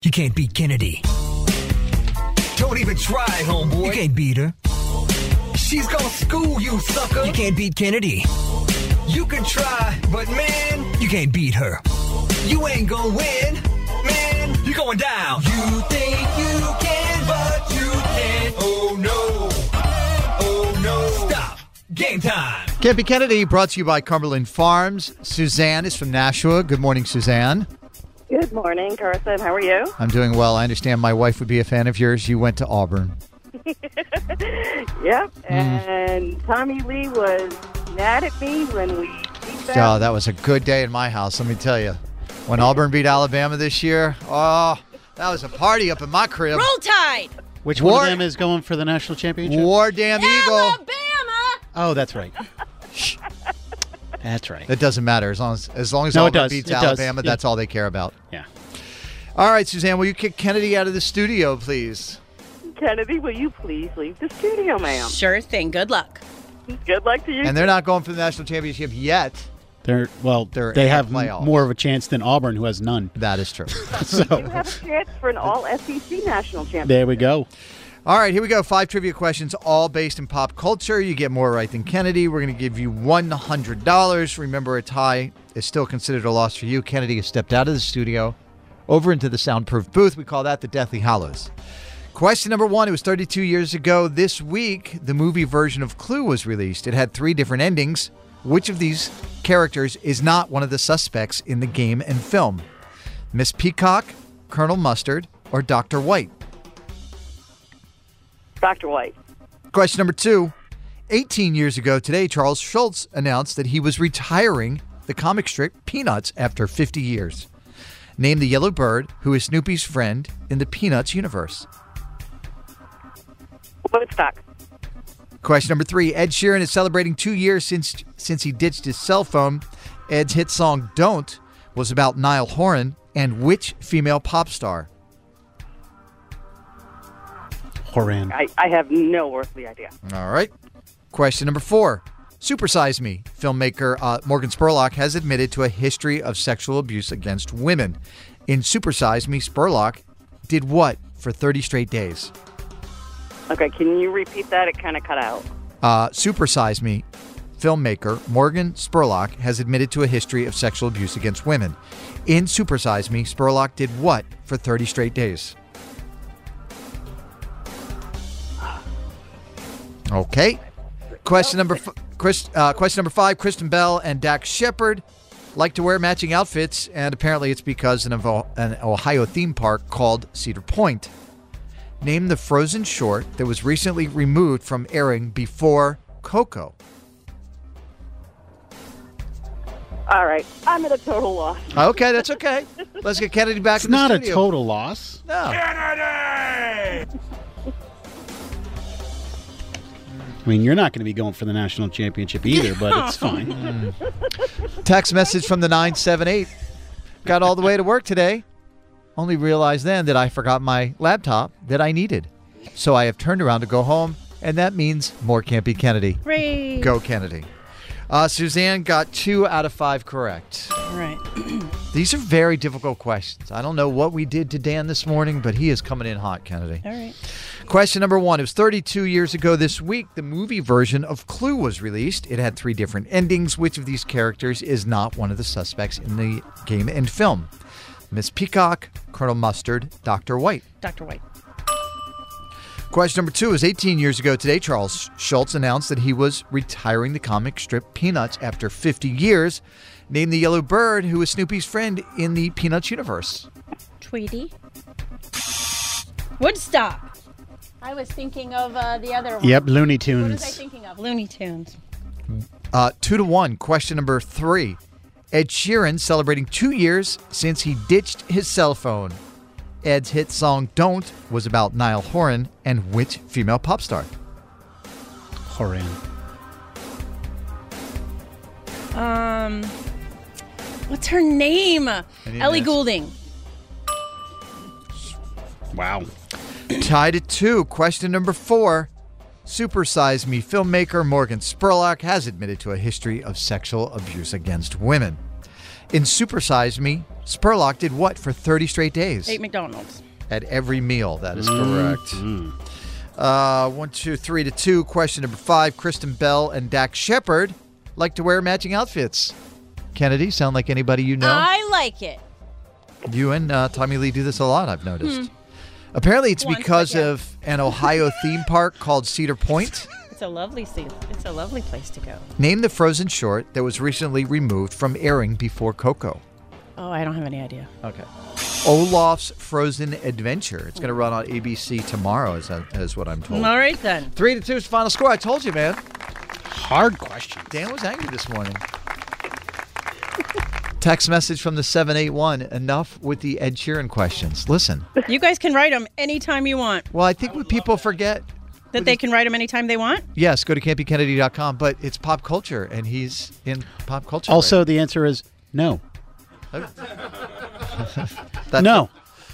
You can't beat Kennedy. Don't even try, homeboy. You can't beat her. She's gonna school you, sucker. You can't beat Kennedy. You can try, but man, You can't beat her. you ain't gonna win. Man, you're going down. You think you can, but you can't. Oh no. Oh no. Stop. Game time. Can't Be Kennedy, brought to you by Cumberland Farms. Suzanne is from Nashua. Good morning, Suzanne. Good morning, Carson. How are you? I'm doing well. I understand my wife would be a fan of yours. You went to Auburn. Yep. And Tommy Lee was mad at me when we beat them. Oh, that was a good day in my house, let me tell you. When Auburn beat Alabama this year, oh, that was a party up in my crib. Roll Tide! Which one of them is going for the national championship? War damn Eagle. Alabama! Oh, that's right. That's right. It doesn't matter. As long as No, it Auburn does. beats It does. Alabama, Yeah. that's all they care about. Yeah. All right, Suzanne, will you kick Kennedy out of the studio, please? Kennedy, will you please leave the studio, ma'am? Sure thing. Good luck. Good luck to you. And they're not going for the national championship yet. They're in they the have playoffs. more of a chance than Auburn, who has none. That is true. So You have a chance for an all-SEC national championship. there we go. All right, here we go. 5 trivia questions, all based in pop culture. You get more right than Kennedy. We're going to give you $100. Remember, a tie is still considered a loss for you. Kennedy has stepped out of the studio over into the soundproof booth. We call that the Deathly Hallows. Question number 1. It was 32 years ago this week. The movie version of Clue was released. It had 3 different endings. Which of these characters is not one of the suspects in the game and film? Miss Peacock, Colonel Mustard, or Dr. White? Dr. White. Question number 2. 18 years ago today, Charles Schultz announced that he was retiring the comic strip Peanuts after 50 years. Name the yellow bird who is Snoopy's friend in the Peanuts universe. Woodstock. Question number 3. Ed Sheeran is celebrating 2 years since he ditched his cell phone. Ed's hit song Don't was about Niall Horan and which female pop star? Horan. I have no earthly idea. All right. Question number 4. Super Size Me. Filmmaker Morgan Spurlock has admitted to a history of sexual abuse against women. In Super Size Me, Spurlock did what for 30 straight days? Okay, can you repeat that? It kind of cut out. Super Size Me. Filmmaker Morgan Spurlock has admitted to a history of sexual abuse against women. In Super Size Me, Spurlock did what for 30 straight days? Okay. Question number 5. Kristen Bell and Dax Shepard like to wear matching outfits, and apparently it's because of an Ohio theme park called Cedar Point. Name the Frozen short that was recently removed from airing before Coco. All right, I'm at a total loss. Okay, that's okay. Let's get Kennedy back It's in the not a studio. total loss. No. I mean, you're not going to be going for the national championship either, but it's fine. Text message from the 978. Got all the way to work today. Only realized then that I forgot my laptop that I needed. So I have turned around to go home, and that means more Can't Be Kennedy. Hooray. Go Kennedy. Suzanne got 2 out of 5 correct. All right. These are very difficult questions. I don't know what we did to Dan this morning, but he is coming in hot, Kennedy. All right. Question number 1. It was 32 years ago this week. The movie version of Clue was released. It had 3 different endings. Which of these characters is not one of the suspects in the game and film? Miss Peacock, Colonel Mustard, Dr. White. Dr. White. Question number 2 is 18 years ago today, Charles Schultz announced that he was retiring the comic strip Peanuts after 50 years. Name the yellow bird who is Snoopy's friend in the Peanuts universe. Tweety. Woodstock. I was thinking of the other one. Yep, Looney What Tunes. was I thinking of? Looney Tunes. 2-1. Question number 3. Ed Sheeran celebrating 2 years since he ditched his cell phone. Ed's hit song Don't was about Niall Horan and which female pop star? Horan. What's her name? need Ellie this. Goulding. Wow. Tied at 2. Question number 4. Super Size Me filmmaker Morgan Spurlock has admitted to a history of sexual abuse against women. In Super Size Me, Spurlock did what for 30 straight days? Ate McDonald's. At every meal. That is correct. 1, 2, 3 to 2. Question number 5. Kristen Bell and Dax Shepard like to wear matching outfits. Kennedy, sound like anybody you know? I like it. You and Tommy Lee do this a lot, I've noticed. Apparently, it's Once, because but yeah. of an Ohio theme park called Cedar Point. It's a lovely scene. It's a lovely place to go. Name the Frozen short that was recently removed from airing before Coco. Oh, I don't have any idea. Okay. Olaf's Frozen Adventure. It's going to run on ABC tomorrow, is what I'm told. All right, then. 3 to 2 is the final score. I told you, man. Hard question. Dan was angry this morning. Text message from the 781. Enough with the Ed Sheeran questions. Listen. You guys can write them anytime you want. Well, I think what people forget. That they can write them anytime they want? Yes, go to campykennedy.com, but it's pop culture, and he's in pop culture. Also, the answer is no. No.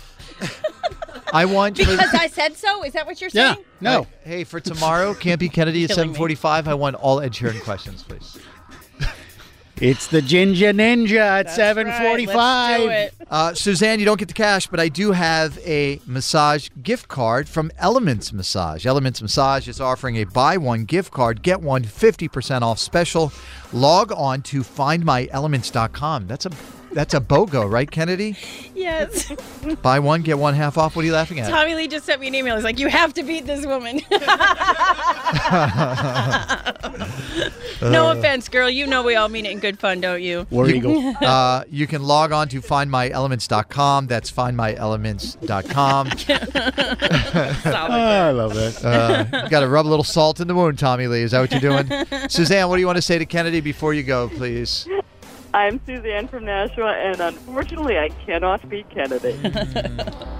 I want Because I said so? Is that what you're saying? Yeah, no. Hey, for tomorrow, Campy Kennedy at Killing me. 7:45. I want all Ed Sheeran questions, please. It's the Ginger Ninja at That's 7:45. Right, let's do it. Suzanne, you don't get the cash, but I do have a massage gift card from Elements Massage. Elements Massage is offering a buy one gift card, get one 50% off special. Log on to findmyelements.com. That's a BOGO, right, Kennedy? Yes. Buy one, get one half off. What are you laughing at? Tommy Lee just sent me an email. He's like, you have to beat this woman. No offense, girl. You know we all mean it in good fun, don't you? War Eagle. You can log on to findmyelements.com. That's findmyelements.com. I love that. You got to rub a little salt in the wound, Tommy Lee. Is that what you're doing? Suzanne, what do you want to say to Kennedy before you go, please? I'm Suzanne from Nashua, and unfortunately, I cannot beat Kennedy.